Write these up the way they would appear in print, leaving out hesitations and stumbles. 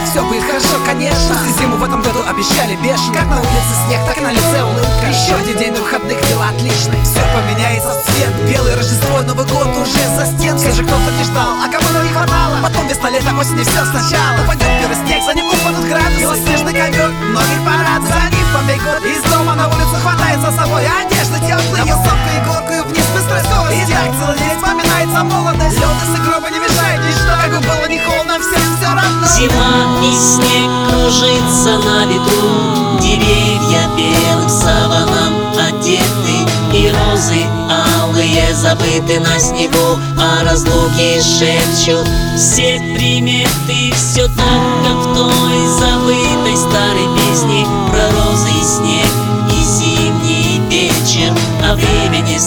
все будет хорошо, конечно. Зиму в этом году обещали бешено. Как на улице снег, так и на лице улыбка. Еще один день до выходных, дела отличные. Все поменяется в цвет. Белый Рождество, Новый год уже за стен. Все же кто-то не ждал, а кому не хватало. Потом весна, лето, осень и все сначала. Упадет первый снег, за ним упадут градусы. Белоснежный ковер, многих парад. За ним побег год. Из дома на улицу хватает за собой одежды теплые. На высокую и горкую вниз быстрой скорости. И так целый день вспоминается молодость. Лёд и сугробы не мешает ничто. Как бы было не холодно, всем все равно. Зима и снег кружится на ветру, деревья белым саваном одеты, и розы алые забыты на снегу, а разлуки шепчут все приметы. Все так, как в той забытой старой песне про розы и снег и зимний вечер. А время не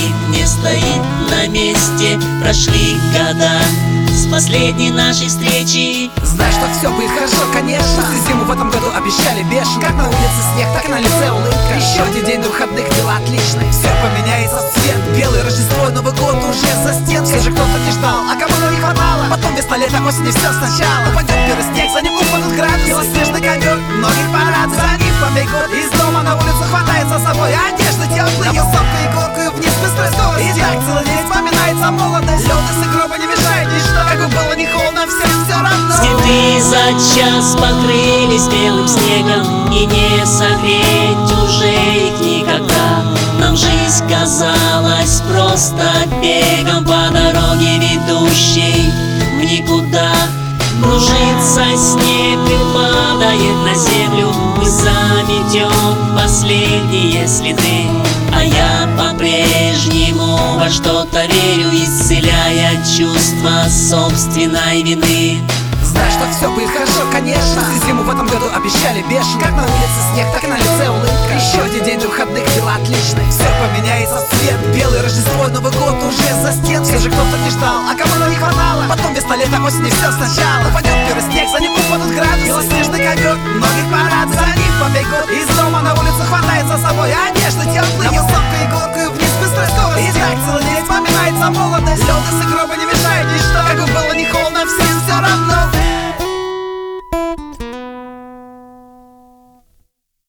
стоит на месте. Прошли года с последней нашей встречи. Знаешь, что все будет хорошо, конечно. Зиму в этом году обещали бешено. Как на улице снег, так и на лице улыбка. Еще один день до выходных, дела отличные. Все поменяется в цвет. Белый Рождество, Новый год уже за стен. Все же кто-то не ждал, а кому не хватало. Потом весна, лето, осень и все сначала. Упадет первый снег, за ним упадут градусы. Белоснежный ковер, многих парад. За ним побег год. Из дома на улицу хватает за собой одежды теплые. На высокую и горкую вниз быстрой скорости. И так целый день вспоминается молодость. Лёд и сугробы не мешает ничто. Как бы было не холодно, всем все равно. Цветы за час покрылись белым снегом, и не согреть уже их никогда. Нам жизнь казалась просто бегом по дороге, ведущей в никуда. Кружится снег и падает на землю. Мы заметем последние следы, а я по-прежнему во что-то верю, исцеляя чувство собственной вины. Знаешь, что все будет хорошо, конечно. Зиму в этом году обещали бешено. Как на улице снег, так и на лице улыбка. Еще один день до выходных, дела отличные. Все поменяется в цвет. Белый Рождество, Новый год уже за стен. Все же кто-то не ждал, а кому не хватало. Потом весна, лето, осень и все сначала. Упадет первый снег, за ним